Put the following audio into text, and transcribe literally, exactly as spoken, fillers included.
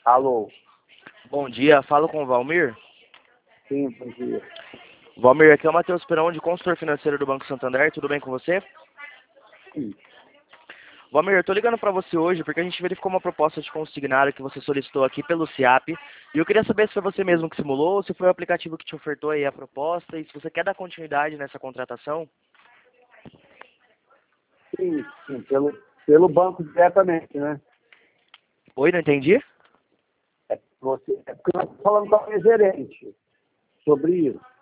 Alô? Bom dia, falo com o Valmir. Sim, bom dia. Valmir, aqui é o Matheus Perão, de consultor financeiro do Banco Santander, tudo bem com você? Sim. Valmir, eu tô ligando para você hoje porque a gente verificou uma proposta de consignado que você solicitou aqui pelo SIAP e eu queria saber se foi você mesmo que simulou ou se foi o aplicativo que te ofertou aí a proposta e se você quer dar continuidade nessa contratação. Sim, sim, pelo, pelo banco diretamente, né? Oi, não entendi? É, você, é porque nós estamos falando com a minha gerente sobre isso.